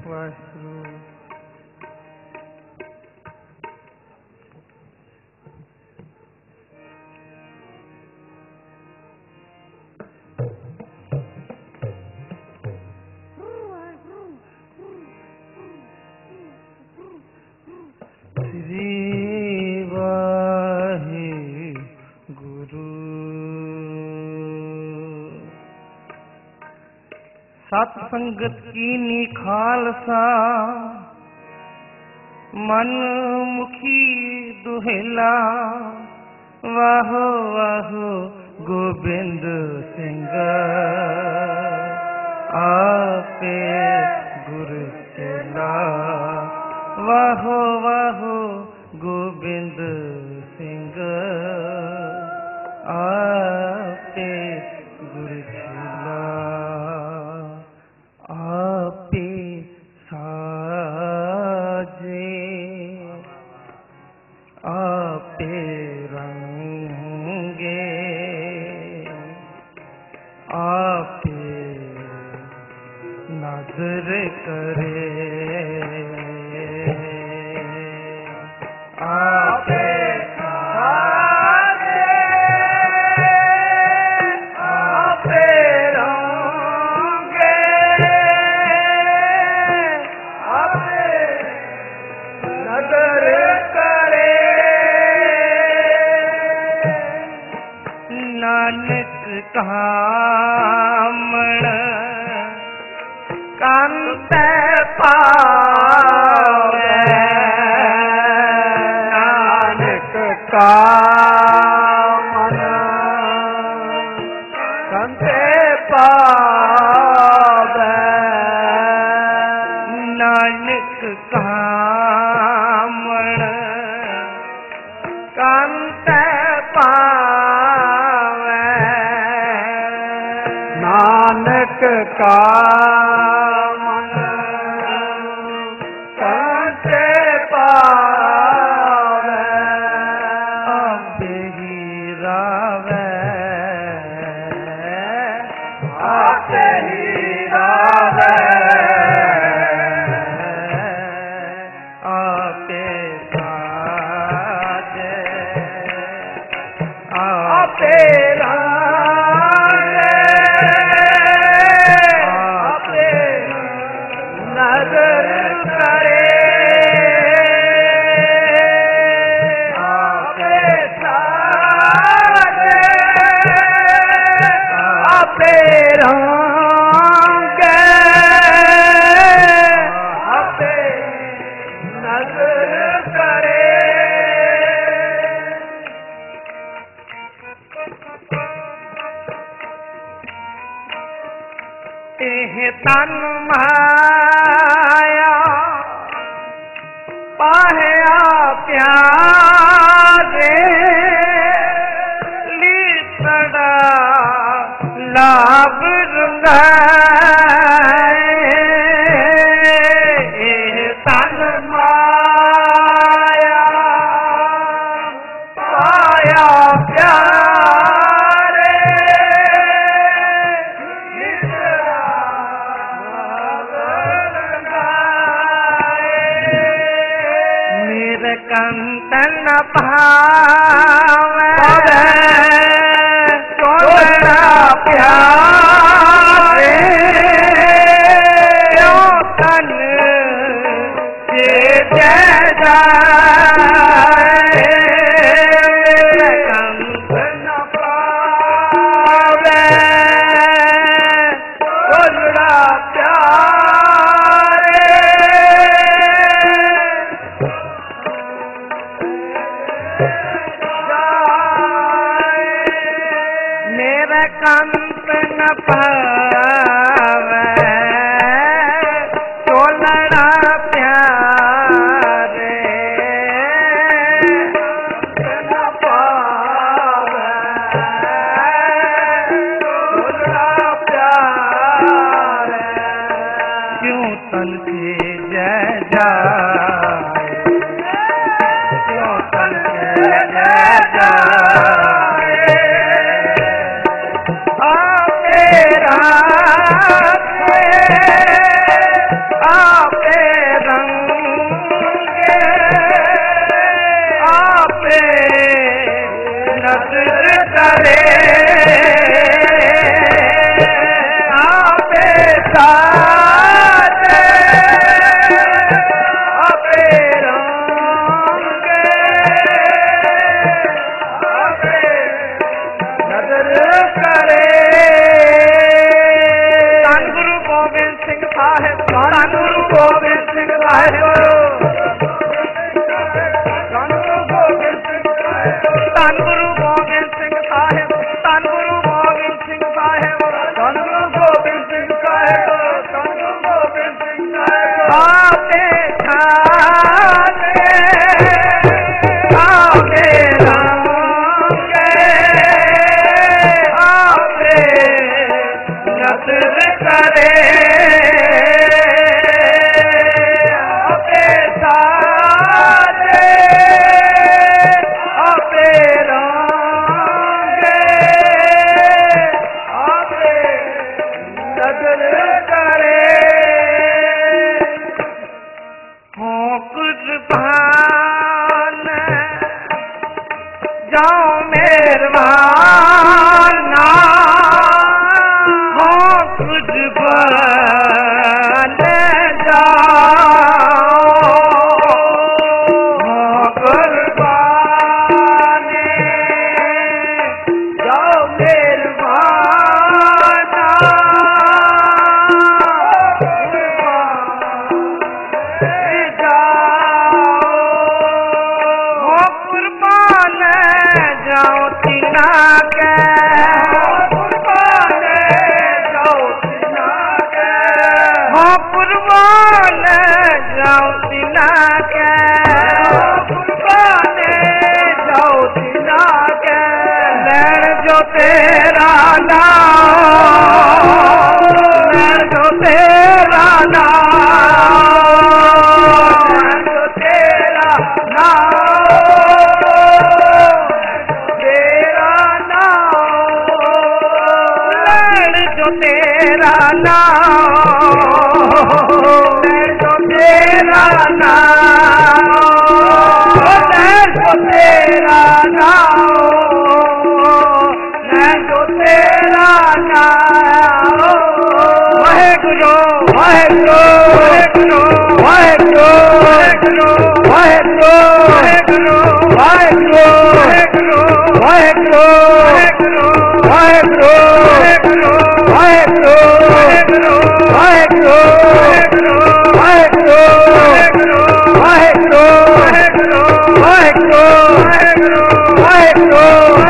ਵਾਹਿਗੁਰੂ। सत संगत कीनी खालसा मन मुखी दुहेला। वाहो वाहो गोबिंद सिंह आपे गुर चेला। वाहो वाहो गोबिंद सिंह आपे गुर चेला। आपे साजे आपे रंगे आपे नजर करे। आपे कामण कंत पावे। नानक कामण कंत पावे। नानक कामण कंत पावे। नानक कामन कंत पावे। आपे ही रावे आपे ही रावे। आपे साजे आपे तन माया पाया प्यारे। लीतड़ा लाभ रुंगाए। तन माया पाया प्यारे। कंतन भावे चोला प्यारे। तन से जय जाए। कंतन भावे चोला प्यारे। कंत न पावे चोलड़ा प्यारे। न पावे चोलड़ा प्यारे। क्यों तन से जय जाए। क्यों तन से जय जाए। आप ਗੋਬਿੰਦ ਸਿੰਘ ਸਾਹਿਬ ਧੰਨ ਗੁਰੂ ਗੋਬਿੰਦ ਸਿੰਘ ਸਾਹਿਬ ਧੰਨ ਗੁਰੂ ਗੋਬਿੰਦ ਸਿੰਘ ਸਾਹਿਬ ਧੰਨ ਗੁਰੂ ਗੋਬਿੰਦ ਸਿੰਘ ਸਾਹਿਬ ਧੰਨ ਗੁਰੂ ਗੋਬਿੰਦ ਸਿੰਘ ਸਾਹਿਬ ਧੰਨ ਗੁਰੂ ਗੋਬਿੰਦ ਸਿੰਘ ਸਾਹਿਬ ਆਪੇ ਖਾਲੇ ਆਪੇ ਰਾਂਗੇ ਆਪੇ ਨਜ਼ਰ ਕਰੇ ਆਪੇ ਸਾਲੇ ਆਪੇ ਰਾਂਗੇ ਆਪੇ ਨਜ਼ਰ ਕਰੇ ਹੋ ਕੁਰਬਾਨ ਜਾਓ ਮਿਹਰਬਾਨਾ ਹੋ ਕੁਰਬਾਨ ਜਾਓ ਹੋ ਕੁਰਬਾਨ ਜਾਓ ਮਿਹਰਬਾਨਾ जाओ तीना के कुर्बान जाओ तीना के हो कुर्बान जाओ तीना के कुर्बान जाओ तीना के लैन जो तेरा नाम लैन जो तेरा नाम लैन जो तेरा नाम तेरा नाम जो तेरा नाम जो तेरा नाम जो तेरा नाम वाहेगुरु वाहेगुरु वाहेगुरु वाहेगुरु वाहेगुरु वाहेगुरु वाहेगुरु वाहेगुरु वाहेगुरु वाहेगुरु वाहेगुरु वाहेगुरु वाहेगुरु वाहेगुरु वाहेगुरु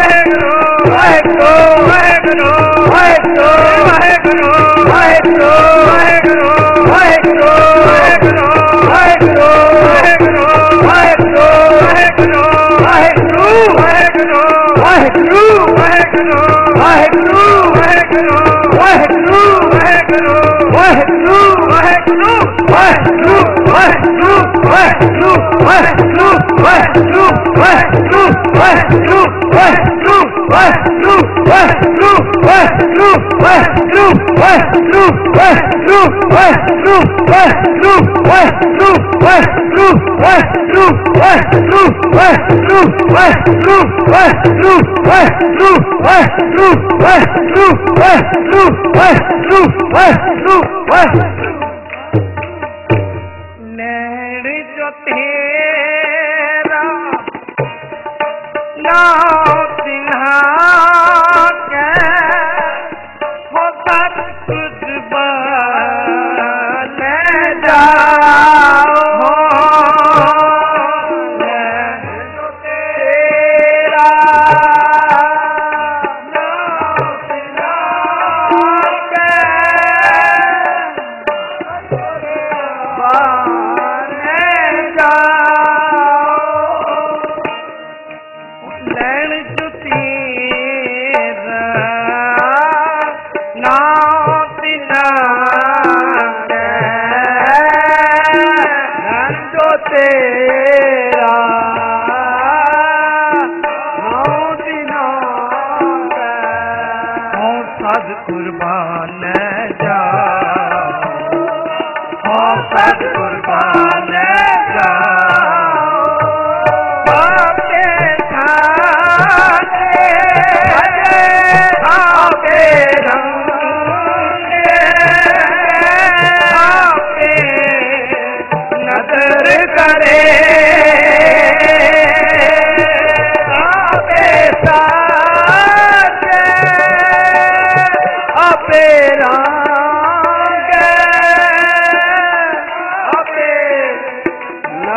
नैन जो तेरा नाम तिन्हा के हो सत कुर्बान जाओ नैन जो तेरा नाम तिन्हा के लैन जो तेरा नाम तिन्हा के लैन जो तेरा नाम तिन्हा के हो सद कुर्बान जाओ हो सद कुर्बान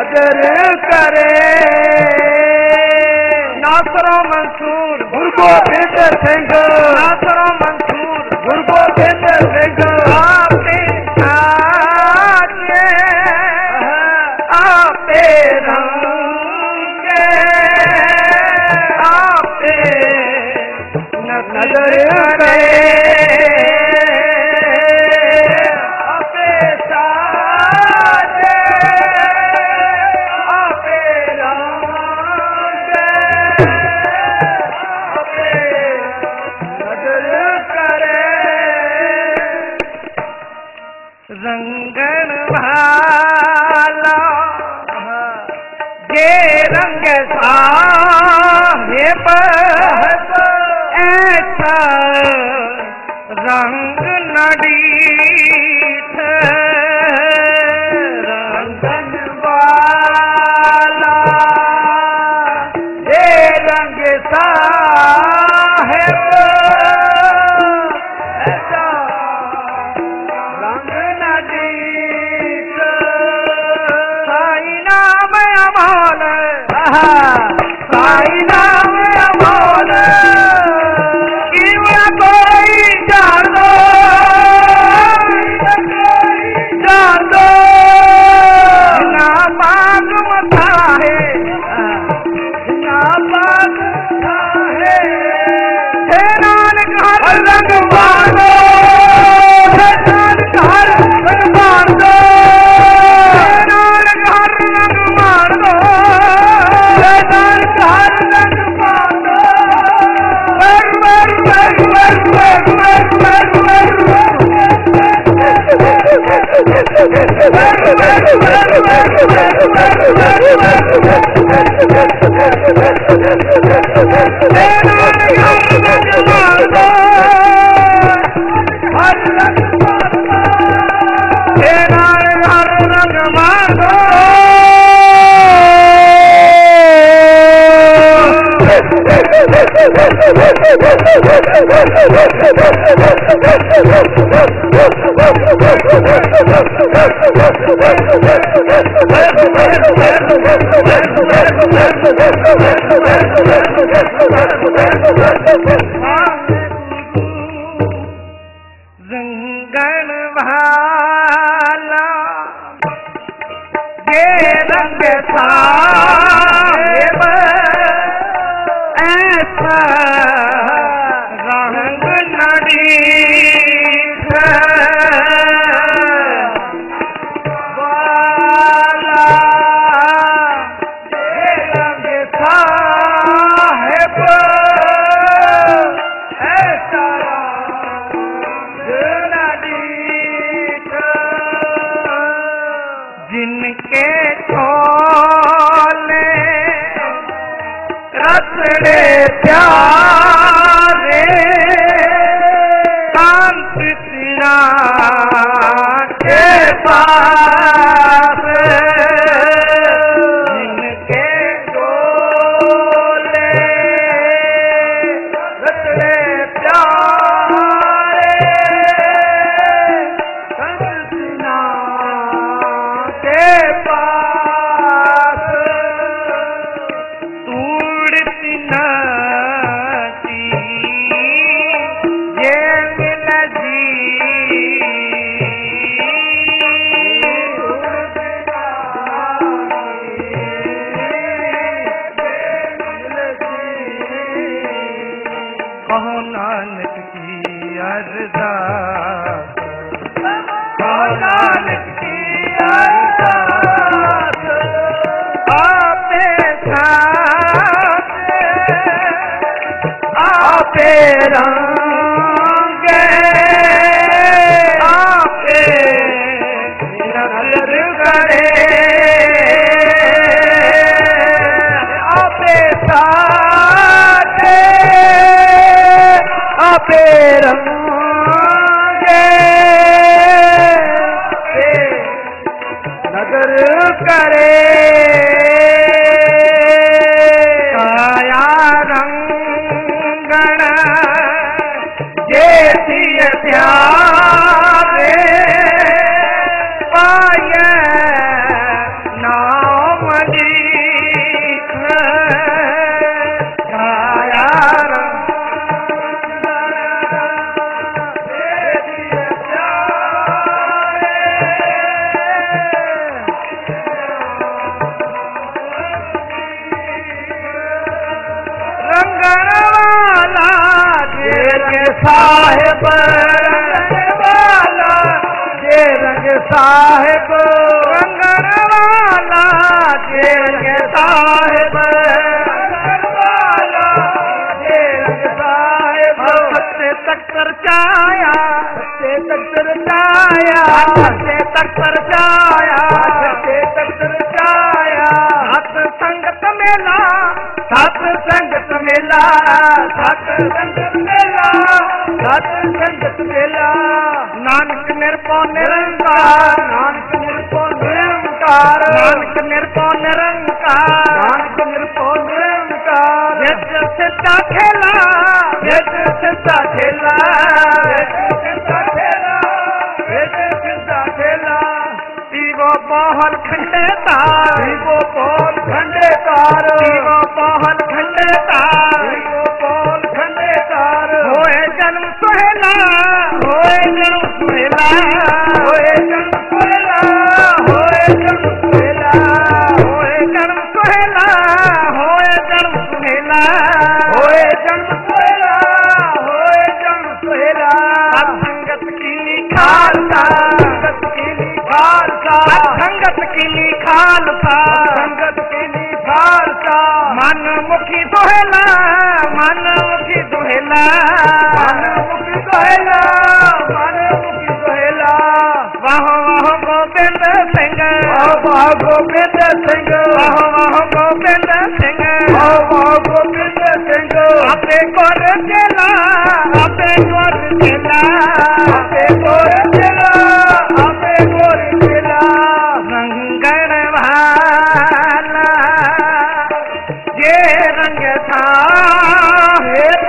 नजर करे नासरो मंसूर गुरु गोबिंद सिंह नासरो मंसूर गुरु गोबिंद सिंह आपे साजे आपे रंगे आपे नजर करे रंगन भाला ये रंग साहेब ऐसा रंग नडीठ रंगन वाला ये रंग साहेब साई नाम अमोल कीड़ा कोई जान दो ना पाक मथा है ना पाक है नानक हर रंग बांधो नानक हर रंग बांधो नानक हर रंग बांधो रंगन भाला ये रंग साहेब ऐसा रंग नडीठ वाला ये रंग साहेब ऐसा रंग नडीठ जिनके छोले रतड़े प्यारे कांत सिरा के पास जिनके छोले रतड़े प्यारे कांत सिरा के पास तूड़ती नाची ये मिला जी कहो नानक की अरदास कहो नानक की अरदास आपे साथ आपे रंगे आपे नजर करे आपे साथ आपे रंगे नजर करे काया रंगण जैसी प्यारे पाए नाम ਸਾਹਿਬ ਵਾਲਾ ਜੇ ਰੰਗ ਸਾਹਿਬ ਰੰਗਣ ਵਾਲਾ ਜੇ ਰੰਗ ਸਾਹਿਬ ਵਾਲਾ ਜੇ ਰੰਗ ਸਾਹਿਬ ਸੱਚੇ ਤੱਕਰ ਚਾਇਆ ਸੱਚੇ ਤੱਕਰ ਚਾਇਆ ਸੱਚੇ ਤੱਕਰ ਚਾਇਆ ਸੱਚੇ ਤੱਕਰ ਚਾਇਆ ਸਤ ਸੰਗਤ ਮੇਲਾ ਸਤ ਸੰਗਤ ਮੇਲਾ ਸਤ ਸੰਗਤ ਮੇਲਾ ਸਤ ਸੰਗਤ ਮੇਲਾ ਨਾਨਕ ਨਿਰਭਉ ਨਿਰੰਕਾਰ ਨਾਨਕ ਨਿਰਭਉ ਨਿਰੰਕਾਰ ਨਾਨਕ ਨਿਰਭਉ ਨਿਰੰਕਾਰ ਨਾਨਕ ਨਿਰਭਉ ਨਿਰੰਕਾਰ ਵਿੱਚ ਸਿੱਧਾ ਖੇਲਾ ਵਿੱਚ ਸਿੱਧਾ ਖੇਲਾ ਵਿੱਚ ਸਿੱਧਾ ਖੇਲਾ ਵਿੱਚ ਸਿੱਧਾ ਖੇਲਾ ਦੀਵੋ ਬਾਹਰ ਖੰਡੇ ਤਾਰ ਦੀਵੋ ਬਾਹਰ ਖੰਡੇ ਤਾਰ ਦੀਵੋ ਬਾਹਰ ਖੰਡੇ ਤਾਰ ਦੀਵੋ ਬਾਹਰ ਖੰਡੇ ਤਾਰ ਹੋਏ ਜਨਮ ਸੁਹੇਲਾ ਹੋਏ ਜਨਮ ਸੁਹੇਲਾ ਹੋਏ ਜਨਮ ਸੁਹੇਲਾ ਹੋਏ ਜਨਮ ਸੁਹੇਲਾ ਹੋਏ ਜਨਮ ਸੁਹੇਲਾ ਹੋਏ ਜਨਮ ਸੁਹੇਲਾ ਹੋਏ ਜਨਮ ਸੁਹੇਲਾ ਹੋਏ ਜਨਮ ਸੁਹੇਲਾ ਸੰਗਤ ਕੀਨੀ ਖਾਲਸਾ ਸੰਗਤ ਕੀਨੀ ਖਾਲਸਾ ਸੰਗਤ ਕੀਨੀ ਖਾਲਸਾ ਸੰਗਤ ਕੀਨੀ ਖਾਲਸਾ ਮਨ ਮੁਖੀ ਸੁਹੇਲਾ ਮਨ ਮੁਖੀ ਸੁਹੇਲਾ ਮਨ ਮੁਖੀ ਸੁਹੇਲਾ ਮਨ ਮੁਖੀ ਸੁਹੇਲਾ ਵਾਹ ਵਾਹ ਗੋਬਿੰਦ ਸਿੰਘ ਵਾਹ ਵਾਹ ਗੋਬਿੰਦ ਸਿੰਘ ਵਾਹ ਵਾਹ ਗੋਬਿੰਦ ਸਿੰਘ ਵਾਹ ਵਾਹ ਗੋਬਿੰਦ ਸਿੰਘ ਆਪੇ ਗੁਰ ਚੇਲਾ ਆਪੇ ਗੁਰ ਚੇਲਾ ਆਪੇ ਗੁਰ ਚੇਲਾ ਆਪੇ ਗੁਰ ਚੇਲਾ ਰੰਗਣ ਵਾਲਾ ਜੇ ਰੰਗ ਸਾਹਿਬ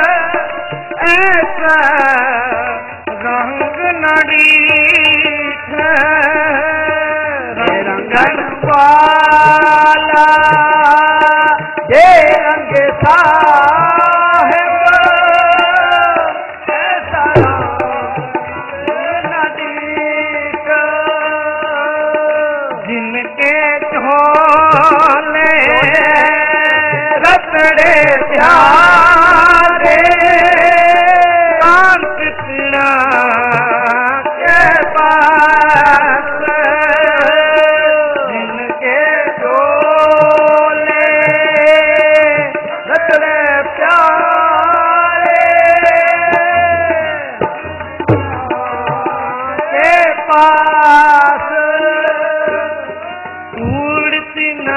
ਐਸਾ ਰੰਗ ਨੜੀਠ ਰੰਗਣ ਵਾਲਾ ਜੇ ਰੰਗ ਸਾਹਿਬ ਐਸਾ ਰੰਗ ਨੜੀਠ ਜਿਨਕੇ ਝੋਲੇ ਰਤੜੇ प्यारे कान कृष्णा के पास जिनके डोले रतड़े प्यारे के पास उड़ती न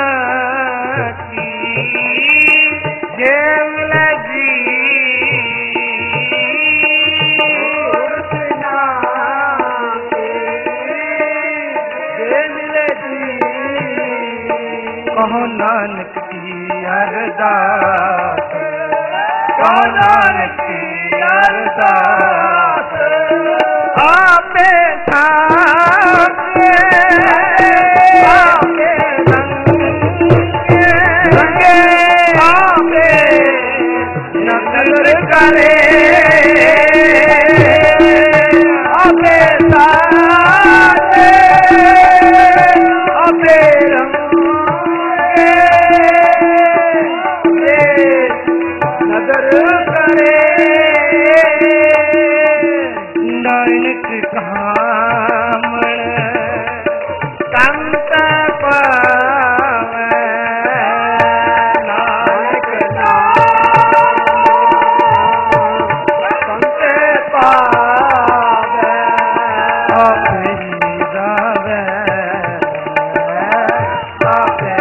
कहो नानक की अरदास कहो नानक की अरदास आपे आपे रंगे आपे नजर करे आपे साथे आपे नजर करे नानक कामण संत पावै नानक नाम संत पावै आपे जावै आपे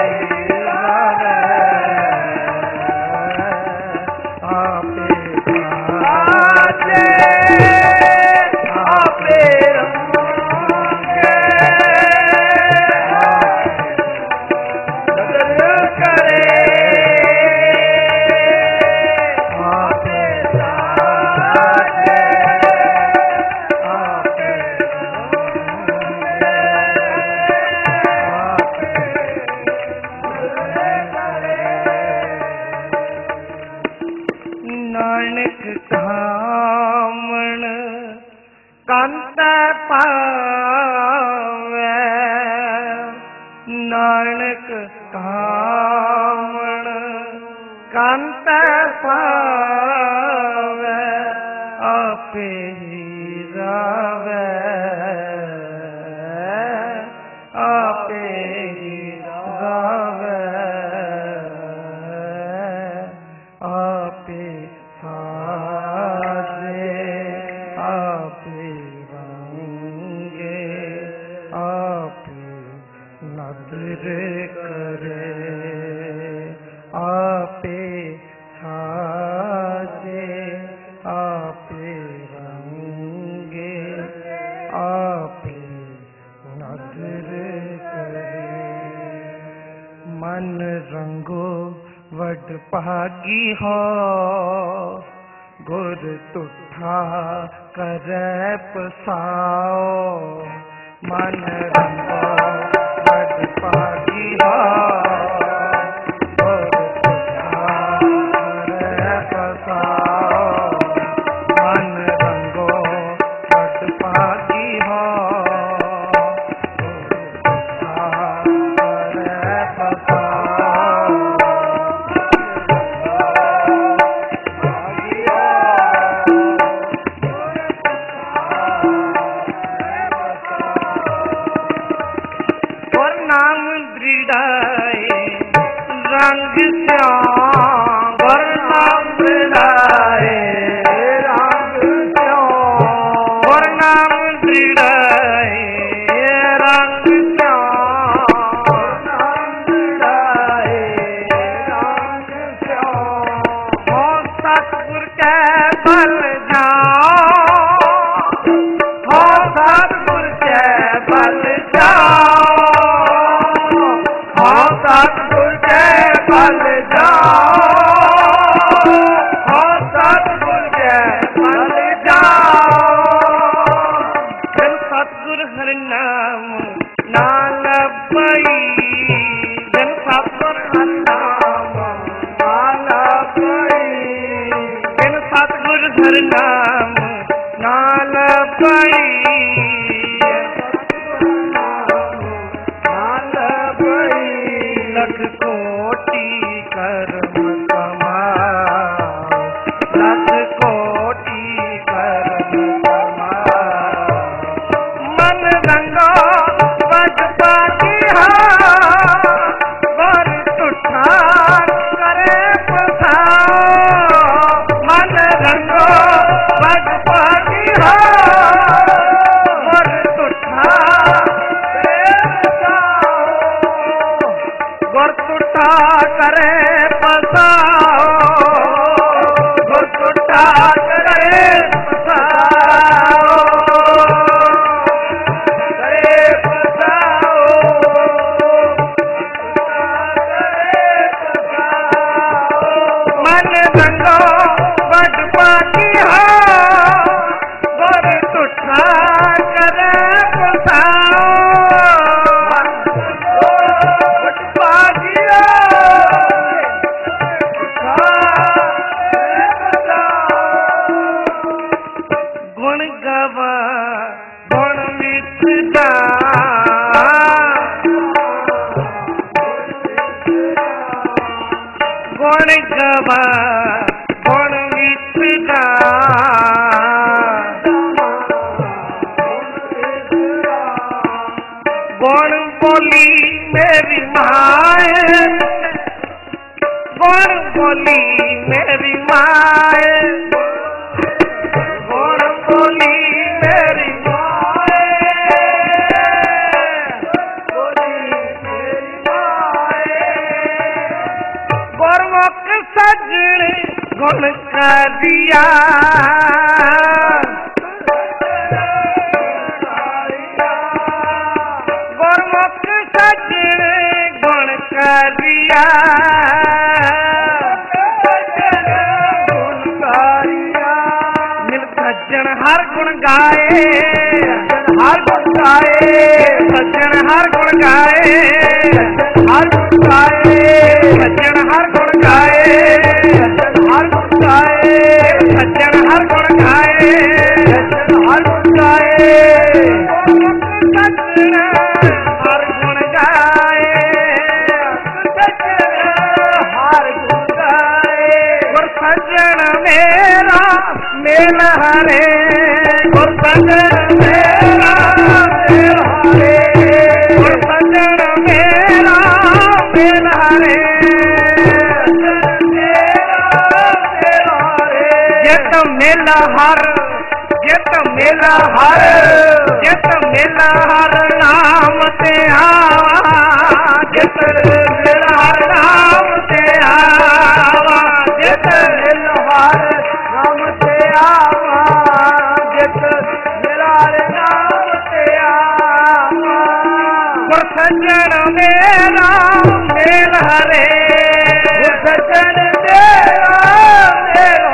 नानक कामण कंत पावै नानक कामण कंत पावै आपे ही रावे, आपे ही रावे, आपे साजे, आपे रंगे, आपे नदर करे, आपे साजे, आपे रंगे, आपे नदर करे। मन रंगो वड भागी हो, गुर तुठा करे पसाओ। मन रंगो वड भागी हो, गुर तुठा करे पसाओ। मन रंगो वड भागी हो, गुर तुठा करे पसाओ। नाम दृढ़ाए रंग श्याम, वर नाम दृढ़ाए रंग श्याम, वर नाम दृढ़ाए रंग श्याम, नाम दृढ़ाए रंग श्याम। हो सतगुर के बल जाओ, हो सतगुर के बल जाओ, सतगुर के बल जाओ, हो सतगुर के बल जाओ। बिन सतगुर हर नाम ना लपई, बिन सतगुर हर नाम ना लपई, बिन सतगुर हर नाम ना लपई। लख कोटि कर्म कमाओ, लख कोटि कर्म कमाओ। मन रंगो वड भागी हो, गुर तुठा करे पसाओ। मन रंगो वड भागी हो, गुर तुठा गुर तुठा करे पसाओ, गुर तुठा करे पसाओ, करे पसाओ, करे पसाओ। मन रंगो वड भागी हो, गुर तुठा करे पसाओ। गुण गवा गुण विच जा, गुण गवा गुण विच जा। गुण बोली मेरी माए, गुण बोली मेरी माए, गुण बोली मेरी माए, बोली मेरी माए। गुरमुख सजन गुण करिया, गुरमुख सजन गुण करिया, सज्जन हर गुण गाए, हर गुण गाए, सज्जन हर गुण गाए, हर गुण गाए, सज्जन हर गुण गाए, हर गुण गाए, सज्जन हर गुण गाए, हर गुण गाए। सज्जन हर गुण गाए, सज्जन हर गुण गाए। गुर सज्जन मेरा मेल हरे सजन मेरा मेल हारे गुर सजन मेरा मेल हारे जित मिल हर जित मिल हर जित मिल हर नाम ते आवा जित मिल हर नाम ते आवा जित मिल हर नाम ते आवा जित मिल हर नाम ते आवा गुर सज्जन मेरा मेल हरे गुर सज्जन मेरा मेल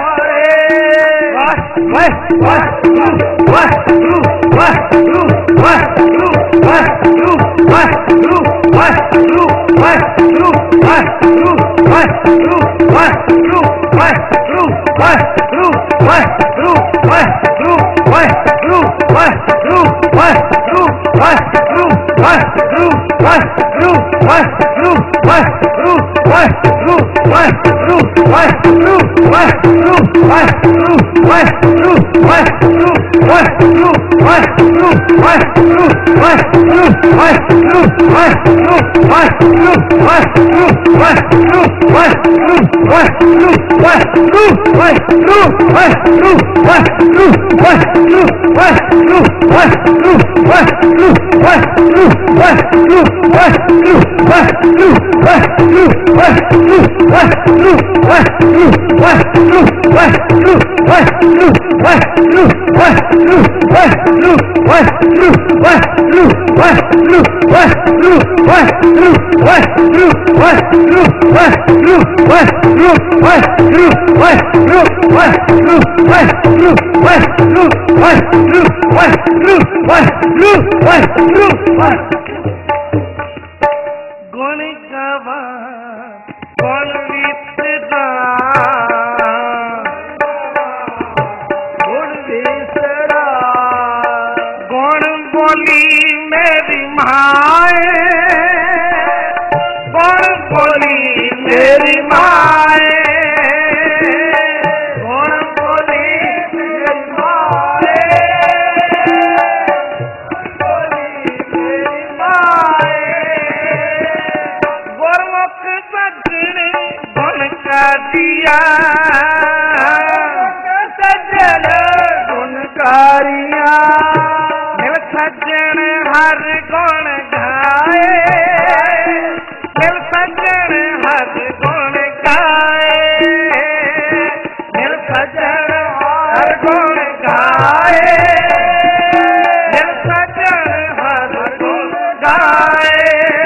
गुण गवा गुण विसरा गुण विसरा गुण बोली मेरी माए गुण बोली मेरी माए गुण बोली मेरी माए बोली मेरी माए गुरमुख सज्जन गुण का दिया सज्जन गुणकारिया मिल सज्जन हर गुण गाए मिल सज्जन हर गुण गाए मिल सज्जन हर गुण गाए मिल सज्जन हर गुण गाए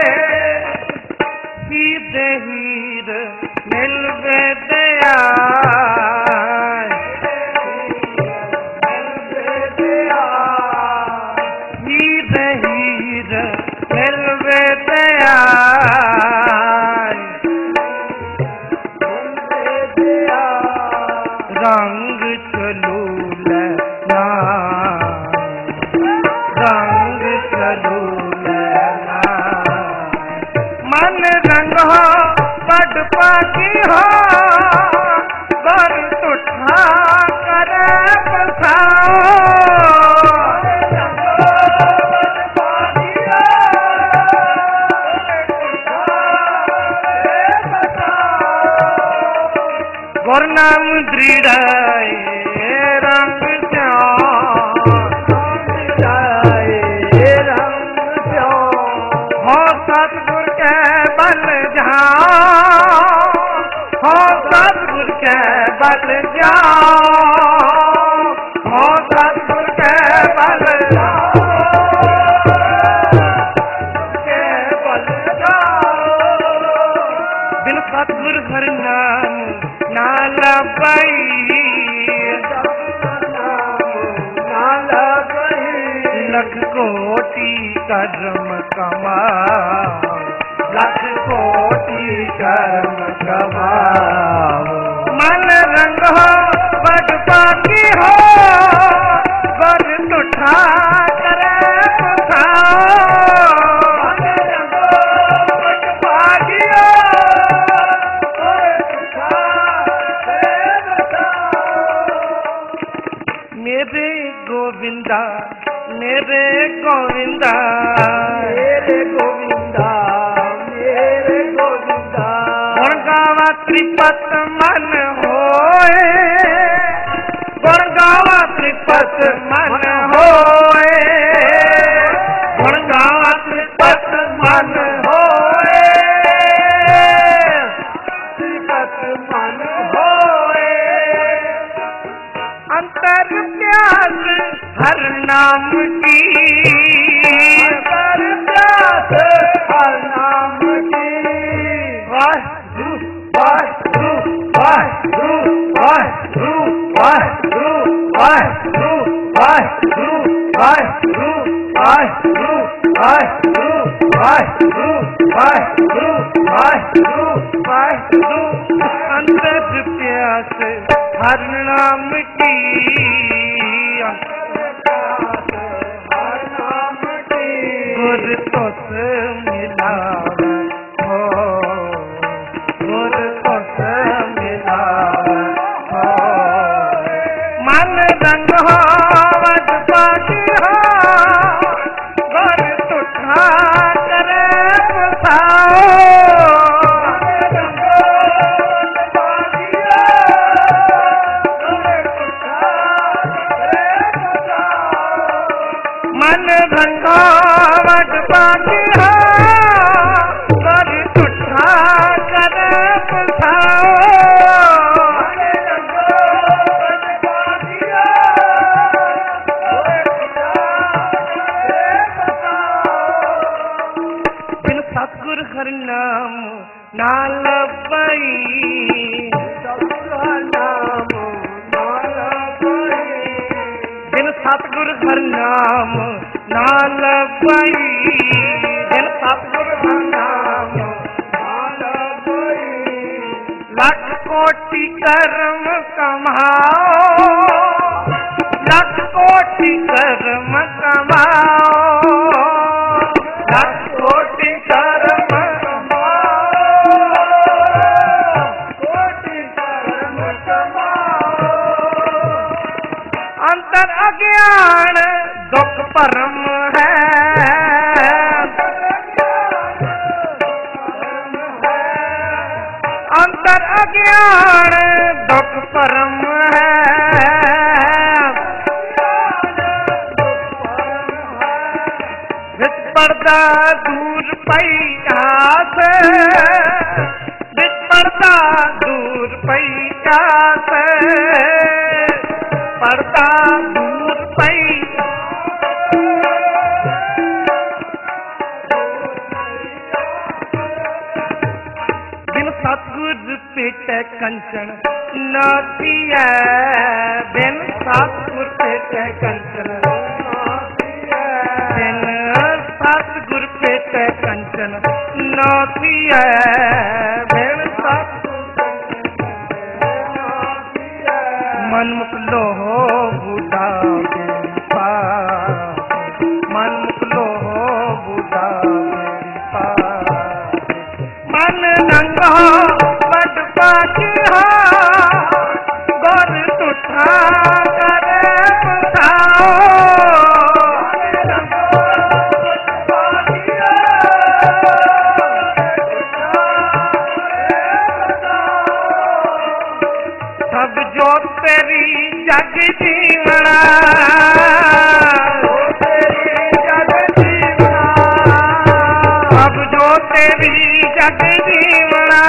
हीर मिलवे दया हीर मिलवे दया रंग चलूल रंग चलूल मन रंग हो बड़ पाकी हो बर तुठा करे बसाओ गुर नाम दृढ़ रंग हो सतगुर के बल जाओ हो सतगुर के बल जाओ हो सतगुर के बल जाओ के बल जाओ बिन सतगुर हर नाम नाला पाई नाला पाई लख कोटि कर्म कमाओ लख कोटि कर्म कमाओ मन रंग हो बड़ पाकी हो बड़ तुठा करे पुछाओ मन रंग हो बड़ पाकी हो मेरे गोविंदा त्रिपत मन होए, गुण गावा त्रिपत मन होए, गुण गावा त्रिपत मन होए, त्रिपत मन होए। अंतर प्यास हर नाम की, अंतर प्यास हर नाम की। वाहिगुरु वाहिगुरु वाहिगुरु वाहिगुरु वाहिगुरु वाहिगुरु वाहिगुरु वाहिगुरु वाहिगुरु वाहिगुरु वाहिगुरु वाहिगुरु वाहिगुरु वाहिगुरु। अंतर प्यास हर नाम की, हर नाम की। गुर तुस मिलावे हो, गुर तुस मिलावे हो। मन रंग हो वज पाटी हो, गुर तुठा करे पुसाओ। मन भंगावट पाटी हो, कर तुठा कर पुसाओ। बिन सतगुर हर नाम ना लभई, सतगुर हर नाम ना लभई। बिन सतगुर हर नाम ना लभई, बिन सतगुर हर नाम ना लभई। लख कोटि कर्म कमाओ, लख कोटि कर्म कमाओ, लख कोटि कर्म कमाओ, कोटि कर्म कमाओ। अंतर अज्ञान दुख परम है, अंतर अज्ञान दुख परम है। विच पर्दा दूर पई आस, विच पर्दा दूर पई आस, पर्दा दूर पई। बिन सतगुर पेटे कंचन नाथिया, बिन सतगुर पेटे कंचन नाथिया, बिन सतगुर पेटे कंचन नाथिया, बिन सतगुर नाथिया। मनमुख लोहो बुधा मेरी पास, मनमुख लोहो बुधा मेरी पास। मन रंगा बड़ पाटी हो, गुर तुठा करे पुसाओ। सब जो तेरी जग जीवना, सब जो तेरी जग जीवना,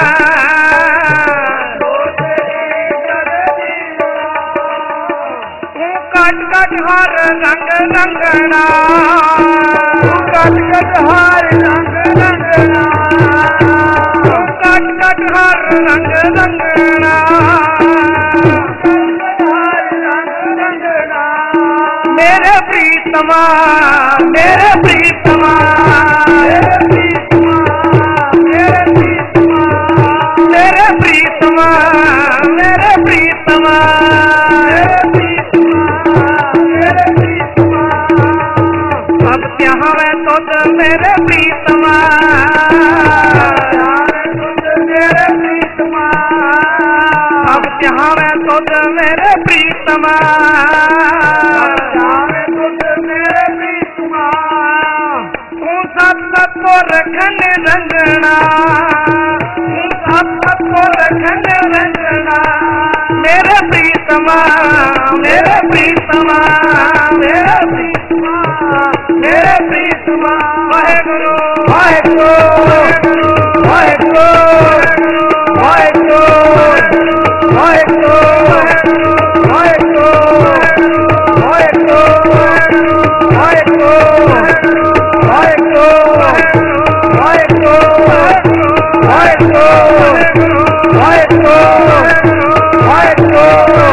तू कट कट हर रंग रंगना, तू कट कट हर रंग रंगना, तू कट कट हर रंग रंगना। मेरे प्रीतमा, मेरे प्रीतमा, मेरे प्रीतमा, मेरे प्रीतमा, मेरे प्रीतमा, मेरे प्रीतमा, मेरे प्रीतमा, मेरे प्रीतमा। अब यहाँ मैं तुझ मेरे प्रीतमा, मेरे प्रीतमा। अब यहाँ मैं तुझ मेरे प्रीतमा, को रखन रंगना, सब को रखन रंजना मेरे प्रीतमा मेरे प्रीतमा मेरे प्रीतमा मेरे प्रीतमा वाहेगुरु वाहेगुरु वाहेगुरु वाहेगुरु वाहेगुरु वाहेगुरु वाहेगुरु वाहेगुरु वाहेगुरु वाहेगुरु वाहेगुरु वाहेगुरु वाहेगुरु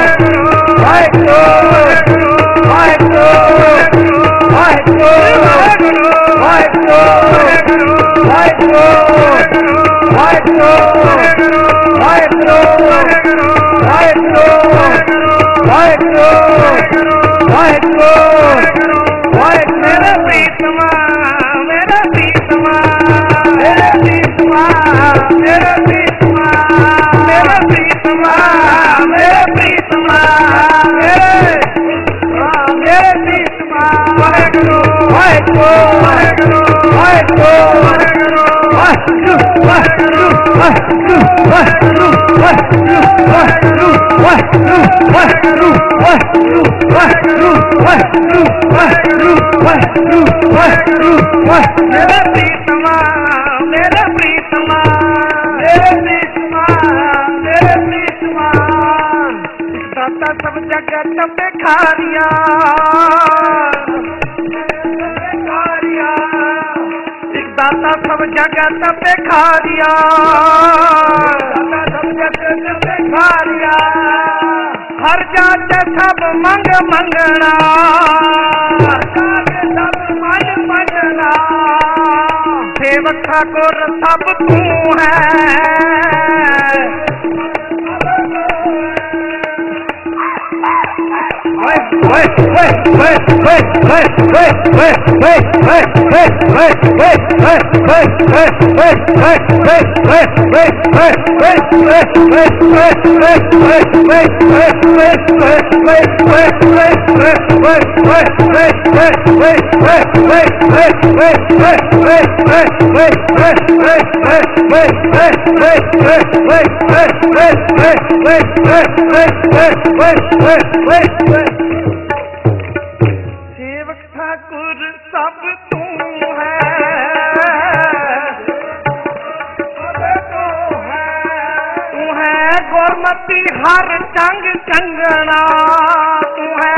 मेरा प्रीतमा मेरा प्रीतमा मेरा प्रीतमा मेरा प्रीतमा मेरा प्रीतमा मेरा प्रीतमा मेरे प्रीतमा वाहेगुरु वाहेगुरु वाहेगुरु वाहेगुरु वाहेगुरु वाहेगुरु वाहेगुरु वाहेगुरु वाहेगुरु वाहेगुरु वाहेगुरु वाहेगुरु वाहेगुरु वाहेगुरु वाहेगुरु वाहेगुरु वाहेगुरु वाहेगुरु वाहेगुरु मेरा प्रीतमा मेरा प्रीतमा मेरे प्रीतमा मेरे प्रीतमा दाता सब जगत भिखारिया दाता सब जगत भिखारिया सब जगत भिखारिया हर जात सब मंग मंगना सब मन मंगना सेवक ठाकुर सब तू है सेवक ठाकुर सब तू है तू है गुरमती हर चंग चंगना तू है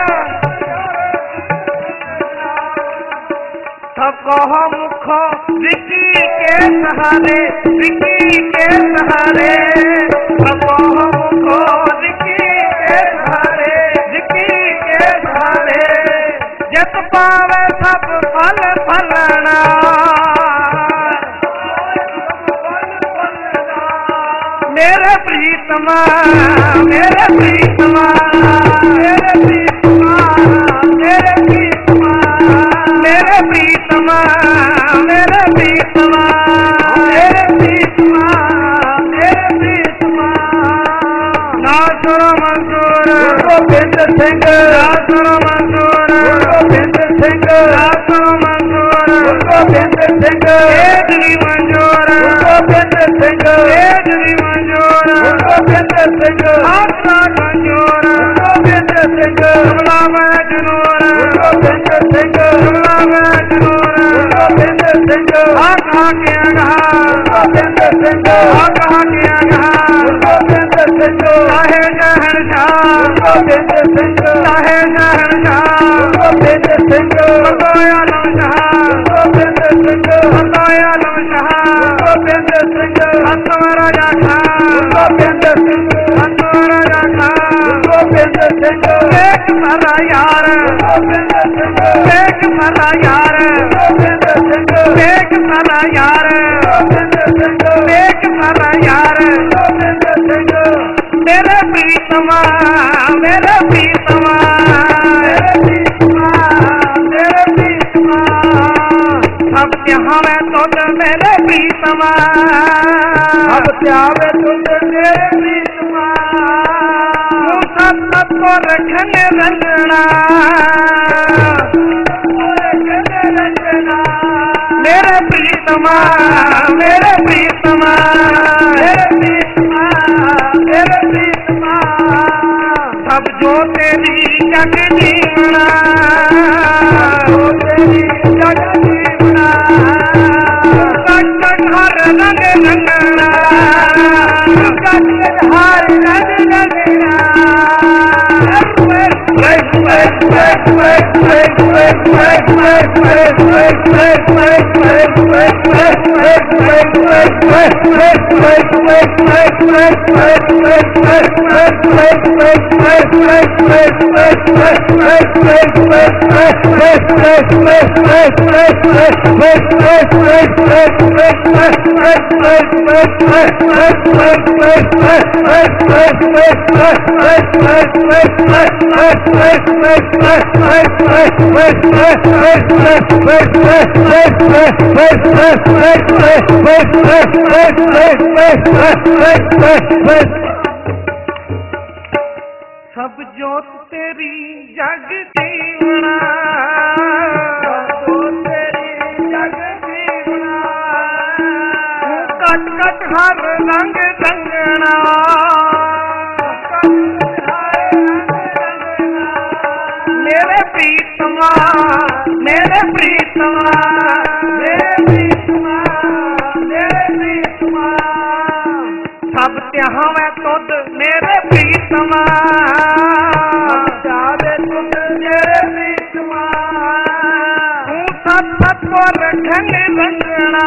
कहो मुखो विकी के सहारे विकी के सहारे कहो मुखो विकी के सहारे विकी के सहारे जत पावे सब फल फलना मेरे प्रीतमा मेरे प्रीतमा मेरे प्रीतमा मेरे प्रीतमा मेरे प्रीतमा मेरे प्रीतमा मेरे प्रीतमा मेरे प्रीतमा नासुर मंसूर गोविंद सिंह नासुर मंसूर गोविंद सिंह नासुर मंसूर गोविंद सिंह एजनी मंजूर गोविंद सिंह एजनी मंजूर गोविंद सिंह आत्मा मंजूर गोविंद सिंह कमला में जनूर गोविंद सिंह कमला में जनूर गोविंद सिंह आका के अगहा गोविंद सिंह आका के अगहा गोविंद सिंह चाहे जहर शाह गोविंद सिंह चाहे जहर शाह गोविंद सिंह बताया लो शाह गोविंद सिंह बताया लो शाह गोविंद सिंह हंसवारा जाखा गोविंद सिंह हंसवारा जाखा गोविंद सिंह एक सारा यार गोविंद सिंह एक सारा यार गोविंद सिंह एक सारा यार गोविंद सिंह एक सारा यार गोविंद सिंह मेरे प्रीतमा मेरे प्रीतमा मेरे प्रीतमा मेरे प्रीतमा सब यहाँ में तुझ मेरे प्रीतमा अब क्या में तुझ मेरे प्रीतमा सबको रखने रंजना मेरे प्रीतमा मेरे प्रीतमा मेरे प्रीतमा सब जोत तेरी जग जीवना, जग जीवना, कट कट हर रंग रंगना, मेरे प्रीतमा, मेरे प्रीतमा, मेरे प्रीतमा, मेरे प्रीतमा, सब त्यावे तुद मेरे प्रीतमा, जावे तुद मेरे प्रीतमा, तू सत सत को रखन रंगना,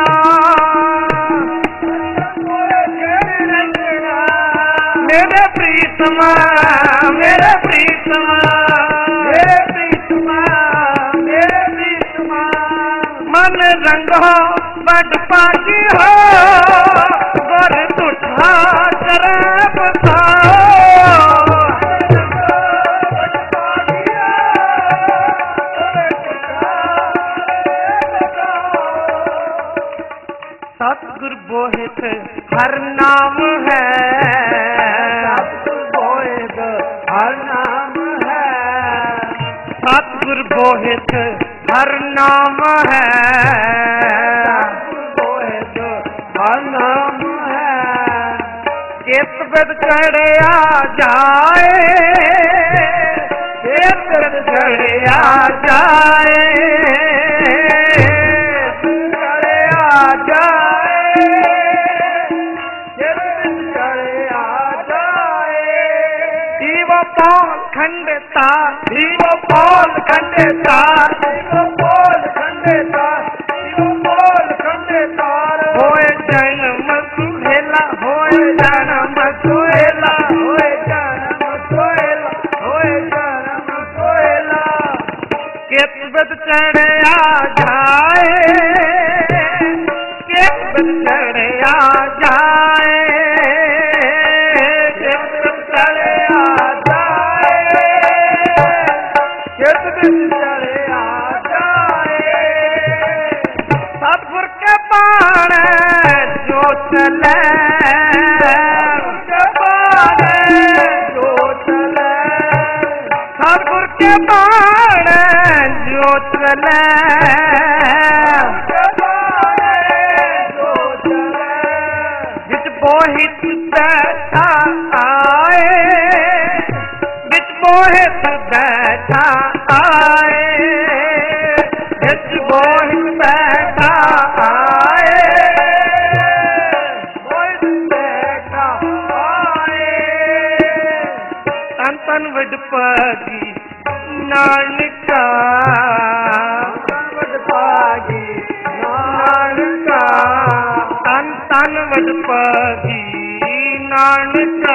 मेरे प्रीतमा, मेरे प्रीतमा, मेरे प्रीतमा, मेरे प्रीतमा, मन रंगो बड़ पागी हो, गुर तुठा करे बताओ, सतगुर बोहित हर नाम है, सतगुर बोहित हर नाम है, सतगुर बोहित हर नाम है, सतगुर बोहित हर नाम है, चित बिद चढ़िया जाए, चित बिद चढ़िया जाए, चढ़िया जाए, चित बिद चढ़िया जाए, दीव पाल खंडता, दीव पाल खंडता, दीव पाल खंडता, दीव पाल खंडता, होए जन्म सुहेला, होए जन्म सुहेला, होए जन्म सुहेला, होए जन्म सुहेला, कित बिद चढ़िया जाए, कित बिद चढ़िया जाए, कित बिद चढ़िया जाए, कित बिद चढ़िया जाए, सतगुर के बाण जो चले, सतगुर के बाण जो चले, बिच बोहित बैठा आए, बिच बोहित बैठा आए, बिच बोहित बैठा आए, बोहित बैठा आए, तन तन वड पागी नानका, तन वड पागी नानका, तन तन वड पागी नानका,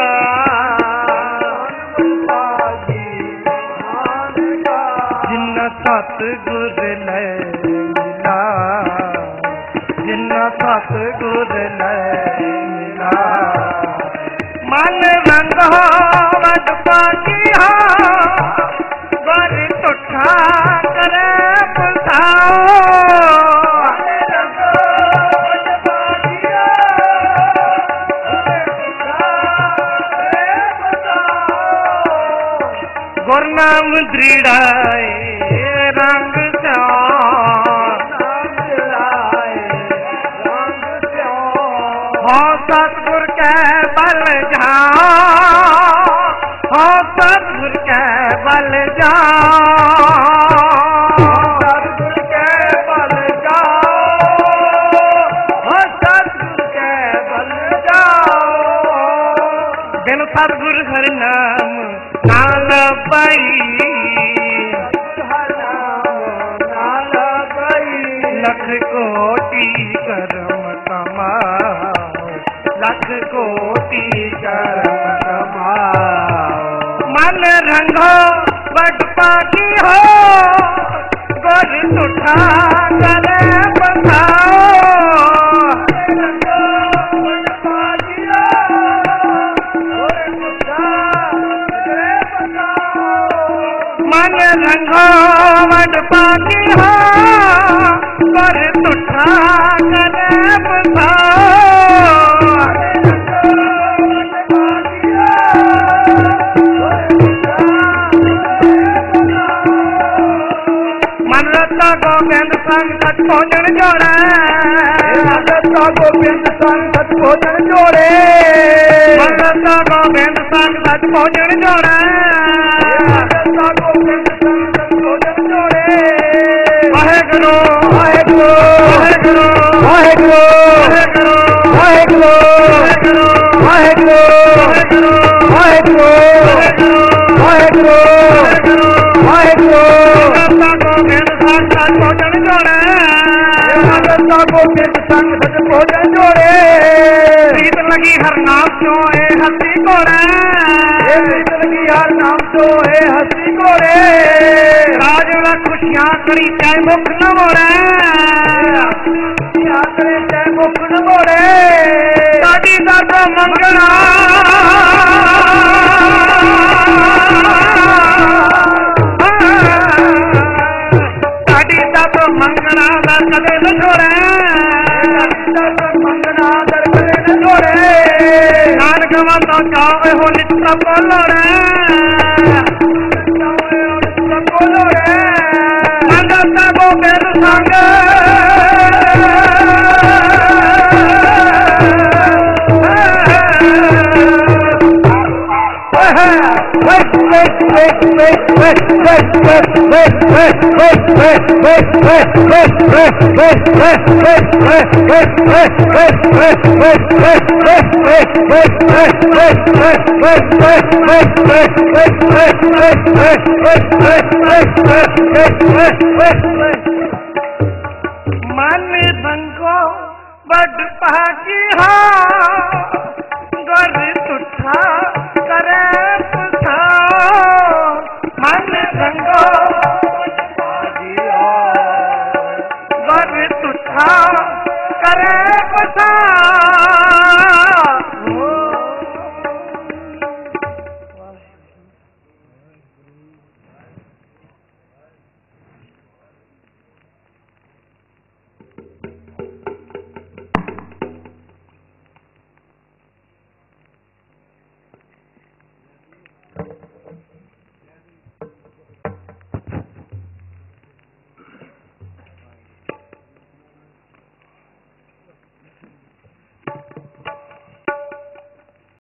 जिन्ना सतगुर ले मिला, जिन्ना सतगुर ले मिला, मन रंग वड पागी हो, गुर तुठा करे बताओ, गुरनाम दृढ़ाए रंग हो, सतगुर के बल जाओ, हो सतगुर के बल जाओ, सतगुर के बल जाओ, हो सतगुर के बल जाओ, बिन सतगुर हर नाम नाल पाई, हर नाम नाल कोटि कर्म कमाओ, लख कोटि कर्म कमाओ। मन रंगो बड़ पाकी हो, गुर तुठा करे बसाओ। मन रंगो बड़ पाकी हो, गुर तुठा करे बसाओ। मन रता गोबिंद संग सच भोजन जोड़े, मन रता गोबिंद संग सच भोजन जोड़े, मन रता गोबिंद संग सच भोजन जोड़े, मन रता गोबिंद संग सच भोजन जोड़े। वाहेगुरु वाहेगुरु वाहेगुरु वाहेगुरु वाहेगुरु वाहेगुरु वाहेगुरु वाहेगुरु वाहेगुरु। गोबिंद संग सच भोजन जोड़े, रता गोबिंद संग सच भोजन जोड़े। प्रीत लगी हर नाम क्यों ए हंसी घोड़े, प्रीत लगी हर नाम क्यों ए हंसी घोड़े। राज में खुशियां करी चाहे मुख न मोड़े, खुशियां करी चाहे मुख न मोड़े। साडी दर्द मंगना मंगना दर कदे न छोड़े, मंगना दर कदे न छोड़े। नानक माता चाहे हो नित्य बोलोड़े, बोलोड़े। मंगता गोबिंद संग मन रंगो बड़ पाकी हो, गुर तुठा करे बसाओ। मन रंगो गुर तुठा करे बसाओ।